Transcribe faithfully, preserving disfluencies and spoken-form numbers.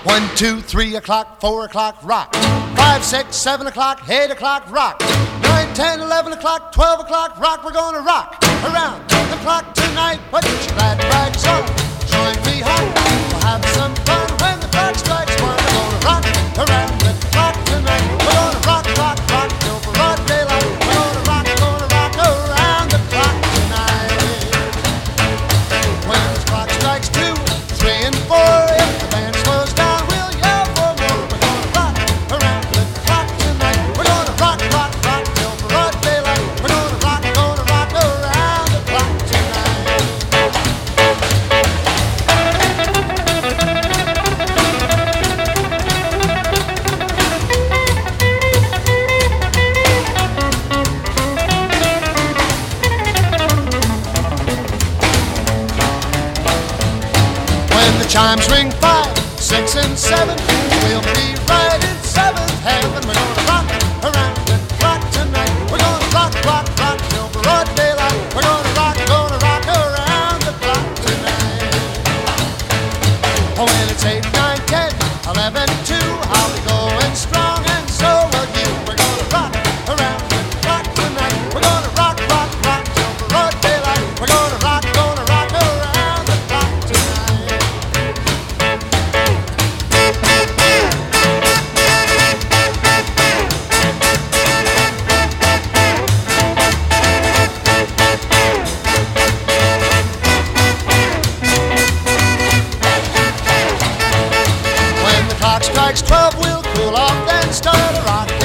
One, two, three o'clock, four o'clock, rock. Five, six, seven o'clock, eight o'clock, rock. Nine, ten, eleven o'clock, twelve o'clock, rock. We're gonna rock around the clock tonight. Put your glad rags on, join me home. We'll have some fun when the clock strikes one. We're gonna rock around the clock tonight. We're gonna rock, rock, rock till broad daylight. We're gonna rock, gonna rock around the clock tonight. When the clock strikes two, three, and four, if the band slows down, we'll yell for more. We're gonna rock around the clock tonight. We're gonna rock, rock, rock till broad daylight. We're gonna rock, gonna rock around the clock tonight. When the chimes ring five, six, and seven, we'll be right in seventh heaven. We're gonna rock around the clock tonight. We're gonna rock, rock, rock till broad daylight. We're gonna rock, gonna rock around the clock tonight. Oh, when it's eight, nine, ten, eleven, two, I'll be going strong, and so will you. We're gonna rock around the clock tonight. We're gonna rock, rock, rock till broad daylight. We're gonna rock, gonna rock around the clock tonight. When the clock strikes twelve, we'll cool off, then start a rock.